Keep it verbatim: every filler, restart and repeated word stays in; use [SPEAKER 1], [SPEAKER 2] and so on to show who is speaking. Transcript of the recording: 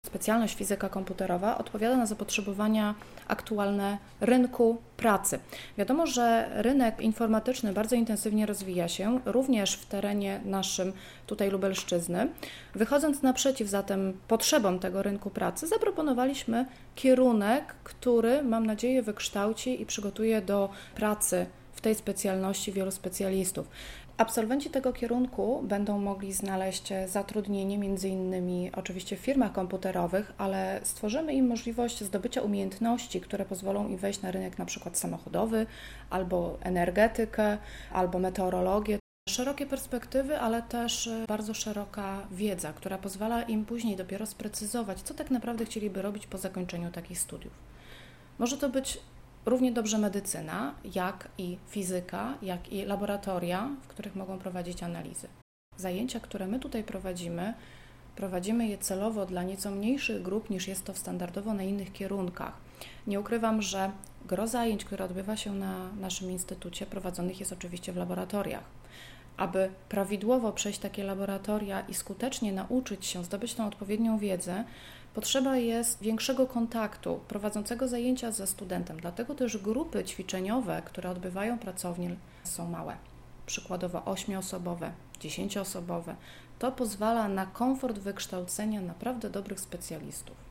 [SPEAKER 1] specjalność fizyka komputerowa odpowiada na zapotrzebowania aktualne rynku pracy. Wiadomo, że rynek informatyczny bardzo intensywnie rozwija się, również w terenie naszym tutaj Lubelszczyzny. Wychodząc naprzeciw zatem potrzebom tego rynku pracy, zaproponowaliśmy kierunek, który mam nadzieję wykształci i przygotuje do pracy w tej specjalności wielu specjalistów. Absolwenci tego kierunku będą mogli znaleźć zatrudnienie między innymi oczywiście w firmach komputerowych, ale stworzymy im możliwość zdobycia umiejętności, które pozwolą im wejść na rynek na przykład samochodowy, albo energetykę, albo meteorologię. Szerokie perspektywy, ale też bardzo szeroka wiedza, która pozwala im później dopiero sprecyzować, co tak naprawdę chcieliby robić po zakończeniu takich studiów. Może to być równie dobrze medycyna, jak i fizyka, jak i laboratoria, w których mogą prowadzić analizy. Zajęcia, które my tutaj prowadzimy, prowadzimy je celowo dla nieco mniejszych grup, niż jest to standardowo na innych kierunkach. Nie ukrywam, że gro zajęć, które odbywa się na naszym instytucie, prowadzonych jest oczywiście w laboratoriach. Aby prawidłowo przejść takie laboratoria i skutecznie nauczyć się, zdobyć tą odpowiednią wiedzę, potrzeba jest większego kontaktu prowadzącego zajęcia ze studentem. Dlatego też grupy ćwiczeniowe, które odbywają pracownie, są małe. Przykładowo ośmioosobowe, dziesięcioosobowe. To pozwala na komfort wykształcenia naprawdę dobrych specjalistów.